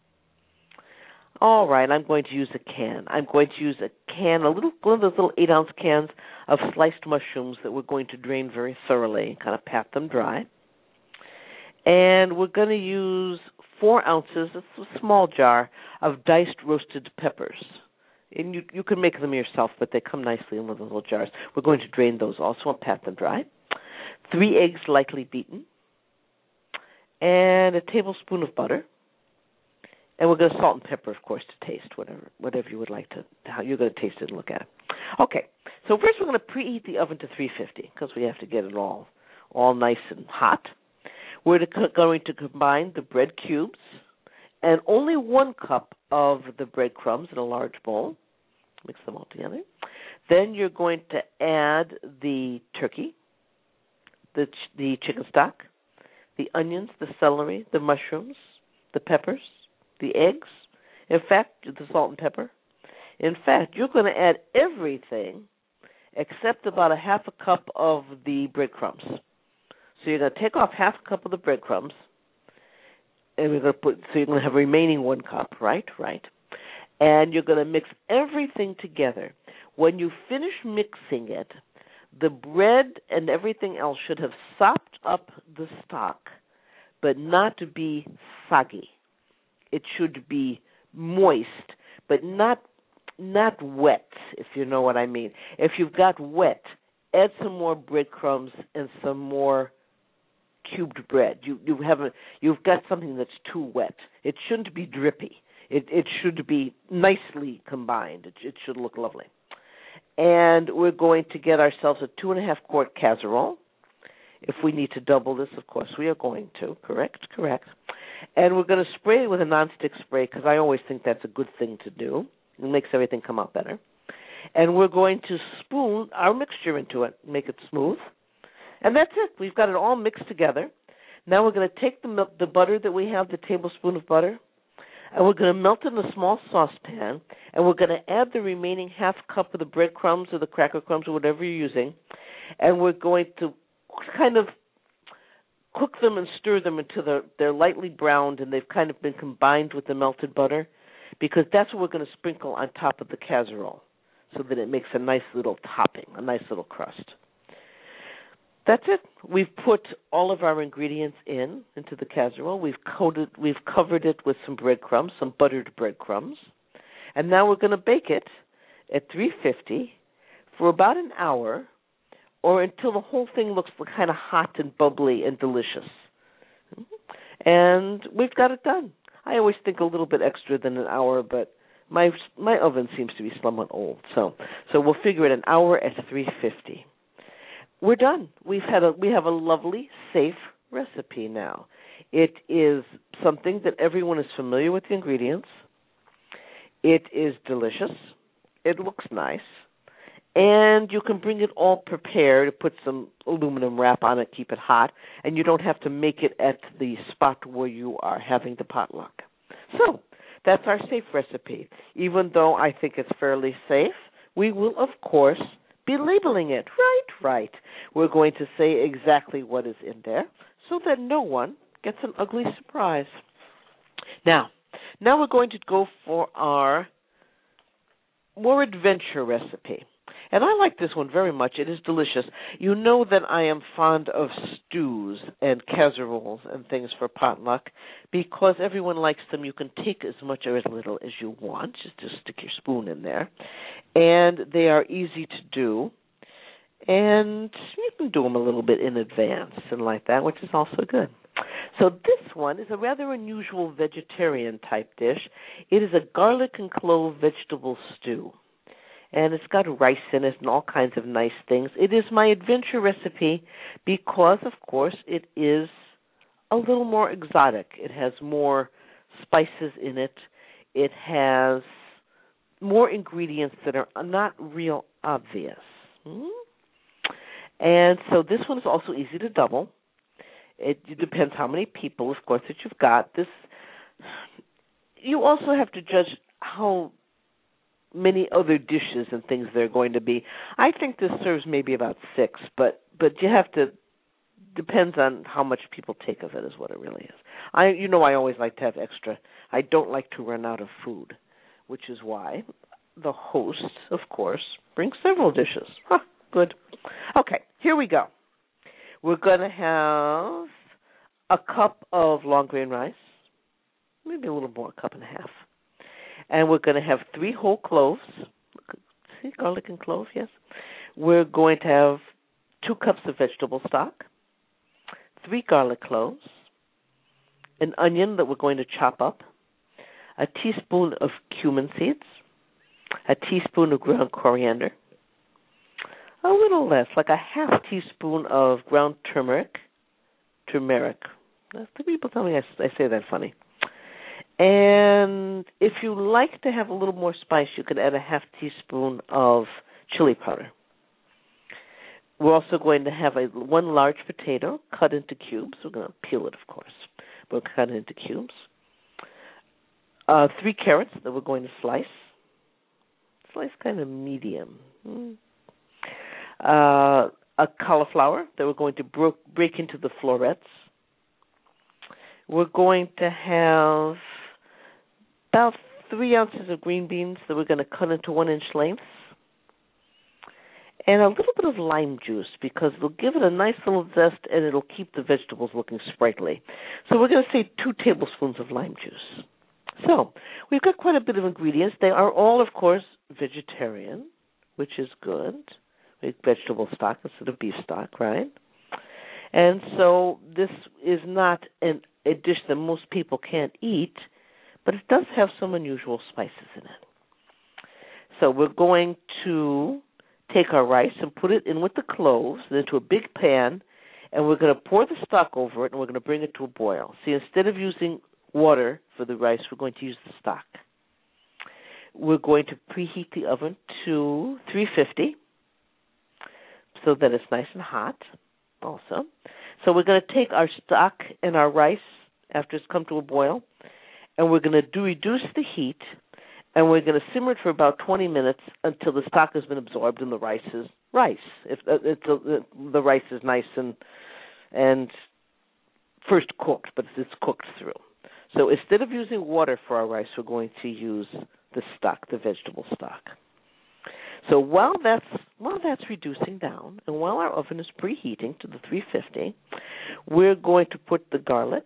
All right, I'm going to use a can. I'm going to use a can, a little, one of those little eight-ounce cans of sliced mushrooms that we're going to drain very thoroughly and kind of pat them dry. And we're going to use four ounces, it's a small jar, of diced roasted peppers. And you, you can make them yourself, but they come nicely in one of those little jars. We're going to drain those also and pat them dry. Three eggs lightly beaten. And a tablespoon of butter. And we're going to salt and pepper, of course, to taste, whatever whatever you would like to, how you're going to taste it and look at it. Okay, so first we're going to preheat the oven to three fifty because we have to get it all all nice and hot. We're to, going to combine the bread cubes and only one cup of the breadcrumbs in a large bowl. Mix them all together. Then you're going to add the turkey, the ch- the chicken stock, the onions, the celery, the mushrooms, the peppers, the eggs, in fact, the salt and pepper. In fact, you're going to add everything except about a half a cup of the breadcrumbs. So you're going to take off half a cup of the breadcrumbs, and we're going to put. So you're going to have remaining one cup, right? Right. And you're going to mix everything together. When you finish mixing it, the bread and everything else should have sopped up the stock, but not to be soggy. It should be moist, but not not wet, if you know what I mean. If you've got wet, add some more breadcrumbs and some more cubed bread. You you haven't you've got something that's too wet. It shouldn't be drippy. It it should be nicely combined. It, it should look lovely. And we're going to get ourselves a two and a half quart casserole. If we need to double this, of course, we are going to. Correct, correct. And we're going to spray it with a nonstick spray because I always think that's a good thing to do. It makes everything come out better. And we're going to spoon our mixture into it, make it smooth. And that's it. We've got it all mixed together. Now we're going to take the milk, the butter that we have, the tablespoon of butter, and we're going to melt it in a small saucepan, and we're going to add the remaining half cup of the breadcrumbs or the cracker crumbs or whatever you're using, and we're going to kind of cook them and stir them until they're, they're lightly browned and they've kind of been combined with the melted butter, because that's what we're going to sprinkle on top of the casserole so that it makes a nice little topping, a nice little crust. That's it. We've put all of our ingredients in into the casserole. We've coated, we've covered it with some breadcrumbs, some buttered breadcrumbs, and now we're going to bake it at three fifty for about an hour, or until the whole thing looks kind of hot and bubbly and delicious. And we've got it done. I always think a little bit extra than an hour, but my my oven seems to be somewhat old, so so we'll figure it an hour at three fifty. We're done. We've had a we have a lovely, safe recipe now. It is something that everyone is familiar with the ingredients. It is delicious. It looks nice. And you can bring it all prepared, put some aluminum wrap on it, keep it hot, and you don't have to make it at the spot where you are having the potluck. So that's our safe recipe. Even though I think it's fairly safe, we will, of course, be labeling it. Right, right. We're going to say exactly what is in there so that no one gets an ugly surprise. Now, now we're going to go for our more adventure recipe. And I like this one very much. It is delicious. You know that I am fond of stews and casseroles and things for potluck because everyone likes them. You can take as much or as little as you want. Just, just stick your spoon in there. And they are easy to do. And you can do them a little bit in advance and like that, which is also good. So this one is a rather unusual vegetarian-type dish. It is a garlic and clove vegetable stew. And it's got rice in it and all kinds of nice things. It is my adventure recipe because, of course, it is a little more exotic. It has more spices in it. It has more ingredients that are not real obvious. Hmm? And so this one is also easy to double. It, it depends how many people, of course, that you've got. This, you also have to judge how many other dishes and things there are going to be. I think this serves maybe about six, but but you have to, depends on how much people take of it is what it really is. I you know I always like to have extra. I don't like to run out of food, which is why the host, of course, brings several dishes. Huh, good. Okay, here we go. We're going to have a cup of long grain rice, maybe a little more, a cup and a half. And we're going to have three whole cloves. See, garlic and clove, yes. We're going to have two cups of vegetable stock, three garlic cloves, an onion that we're going to chop up, a teaspoon of cumin seeds, a teaspoon of ground coriander, a little less, like a half teaspoon of ground turmeric. Turmeric. The people tell me I, I say that funny. And if you like to have a little more spice, you could add a half teaspoon of chili powder. We're also going to have a one large potato cut into cubes. We're going to peel it, of course. We'll cut it into cubes. Uh, three carrots that we're going to slice. Slice kind of medium. Mm. Uh, a cauliflower that we're going to bro- break into the florets. We're going to have about three ounces of green beans that we're going to cut into one-inch lengths, and a little bit of lime juice because it'll give it a nice little zest and it'll keep the vegetables looking sprightly. So we're going to say two tablespoons of lime juice. So we've got quite a bit of ingredients. They are all, of course, vegetarian, which is good. With vegetable stock instead of beef stock, right? And so this is not an, a dish that most people can't eat, but it does have some unusual spices in it. So we're going to take our rice and put it in with the cloves into a big pan, and we're going to pour the stock over it, and we're going to bring it to a boil. See, instead of using water for the rice, we're going to use the stock. We're going to preheat the oven to three fifty so that it's nice and hot also. So we're going to take our stock and our rice after it's come to a boil, and we're going to do reduce the heat, and we're going to simmer it for about twenty minutes until the stock has been absorbed and the rice is rice. If uh, it's, uh, the rice is nice and and first cooked, but it's cooked through. So instead of using water for our rice, we're going to use the stock, the vegetable stock. So while that's while that's reducing down, and while our oven is preheating to the three fifty, we're going to put the garlic,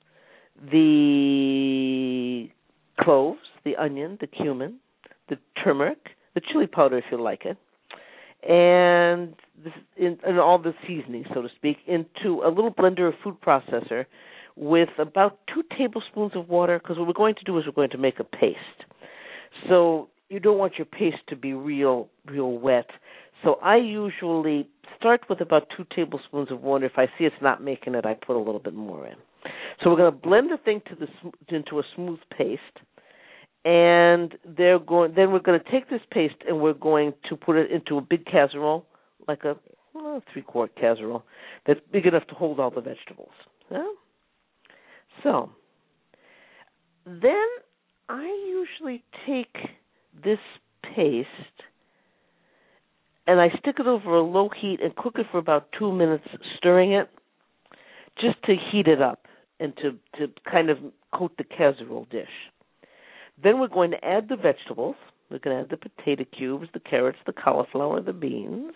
the cloves, the onion, the cumin, the turmeric, the chili powder if you like it, and, this, in, and all the seasoning, so to speak, into a little blender or food processor with about two tablespoons of water, because what we're going to do is we're going to make a paste. So you don't want your paste to be real, real wet. So I usually start with about two tablespoons of water. If I see it's not making it, I put a little bit more in. So we're going to blend the thing to the into a smooth paste, and they're going. Then we're going to take this paste and we're going to put it into a big casserole, like a well, three-quart casserole that's big enough to hold all the vegetables. Yeah? So then I usually take this paste and I stick it over a low heat and cook it for about two minutes, stirring it, just to heat it up and to, to kind of coat the casserole dish. Then we're going to add the vegetables. We're going to add the potato cubes, the carrots, the cauliflower, the beans.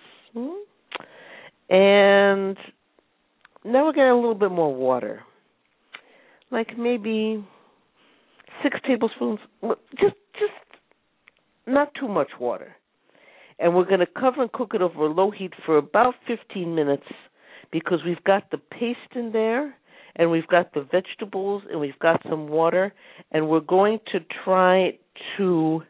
And now we're getting a little bit more water, like maybe six tablespoons, just just not too much water. And we're going to cover and cook it over a low heat for about fifteen minutes because we've got the paste in there and we've got the vegetables and we've got some water, and we're going to try to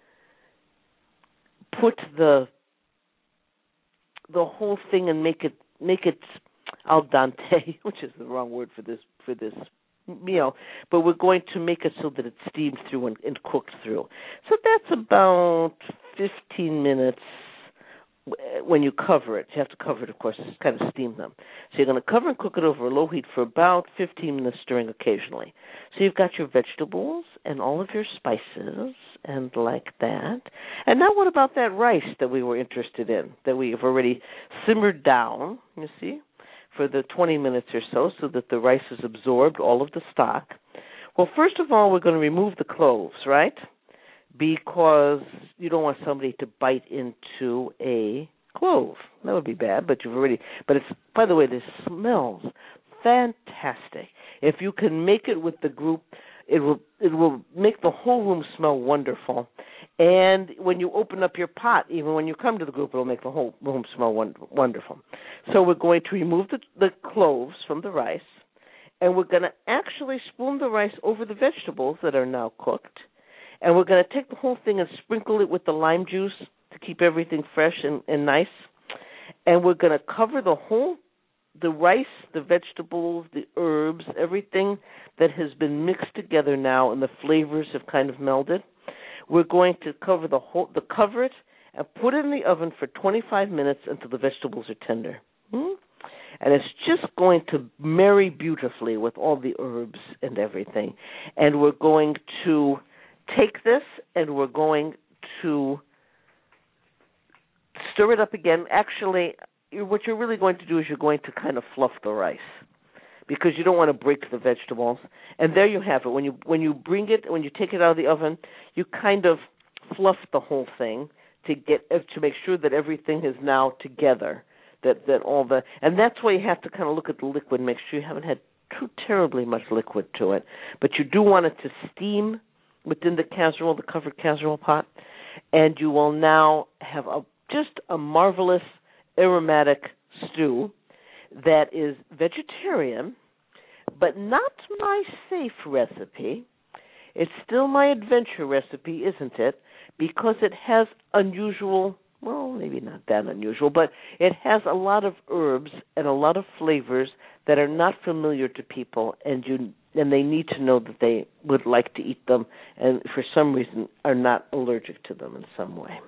put the the whole thing and make it make it al dente, which is the wrong word for this for this meal, but we're going to make it so that it's steamed through and, and cooked through. So that's about fifteen minutes when you cover it. You have to cover it, of course, to kind of steam them. So you're going to cover and cook it over a low heat for about fifteen minutes, stirring occasionally. So you've got your vegetables and all of your spices and like that. And now what about that rice that we were interested in, that we have already simmered down, you see, for the twenty minutes or so, so that the rice has absorbed all of the stock? Well, first of all, we're going to remove the cloves, right? Because you don't want somebody to bite into a clove. That would be bad, but you've already, but it's, by the way, this smells fantastic. If you can make it with the group, it will it will make the whole room smell wonderful. And when you open up your pot, even when you come to the group, it will make the whole room smell wonderful. So we're going to remove the, the cloves from the rice, and we're going to actually spoon the rice over the vegetables that are now cooked. And we're going to take the whole thing and sprinkle it with the lime juice to keep everything fresh and, and nice. And we're going to cover the whole, the rice, the vegetables, the herbs, everything that has been mixed together now and the flavors have kind of melded. We're going to cover the whole, the cover it and put it in the oven for twenty-five minutes until the vegetables are tender. Hmm? And it's just going to marry beautifully with all the herbs and everything. And we're going to take this and we're going to stir it up again. Actually, what you're really going to do is you're going to kind of fluff the rice because you don't want to break the vegetables. And there you have it. When you when you bring it, when you take it out of the oven, you kind of fluff the whole thing to get to make sure that everything is now together. That that all the and that's why you have to kind of look at the liquid, make sure you haven't had too terribly much liquid to it. But you do want it to steam within the casserole, the covered casserole pot, and you will now have a just a marvelous aromatic stew that is vegetarian, but not my safe recipe. It's still my adventure recipe, isn't it? Because it has unusual, well, maybe not that unusual, but it has a lot of herbs and a lot of flavors that are not familiar to people, and you and they need to know that they would like to eat them, and for some reason are not allergic to them in some way.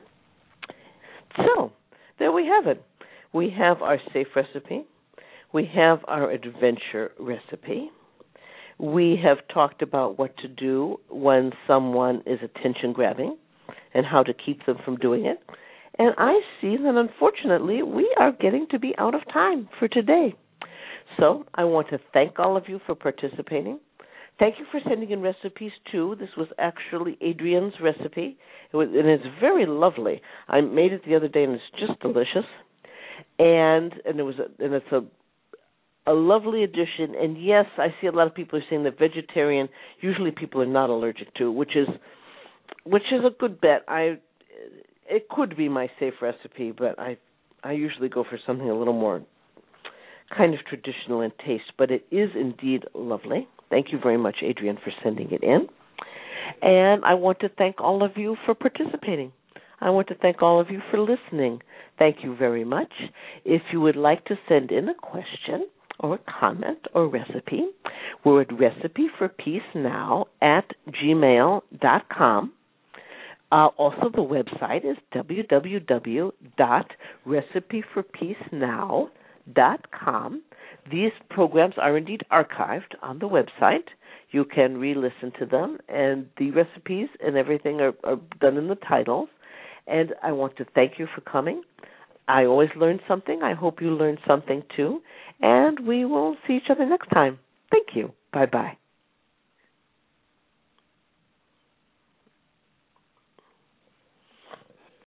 So, there we have it. We have our safe recipe. We have our adventure recipe. We have talked about what to do when someone is attention-grabbing and how to keep them from doing it. And I see that, unfortunately, we are getting to be out of time for today. So I want to thank all of you for participating. Thank you for sending in recipes, too. This was actually Adrienne's recipe, it was, and it's very lovely. I made it the other day, and it's just delicious. And and it was a, and it's a a lovely addition. And yes, I see a lot of people are saying that vegetarian usually people are not allergic to, which is which is a good bet. I it could be my safe recipe, but I I usually go for something a little more kind of traditional in taste, but it is indeed lovely. Thank you very much, Adrienne, for sending it in. And I want to thank all of you for participating. I want to thank all of you for listening. Thank you very much. If you would like to send in a question or a comment or recipe, we're at recipeforpeacenow at gmail dot com. Uh, also, the website is w w w dot recipe for peace now dot com. These programs are indeed archived on the website. You can re-listen to them, and the recipes and everything are, are done in the titles. And I want to thank you for coming. I always learn something. I hope you learned something too. And we will see each other next time. Thank you. Bye-bye.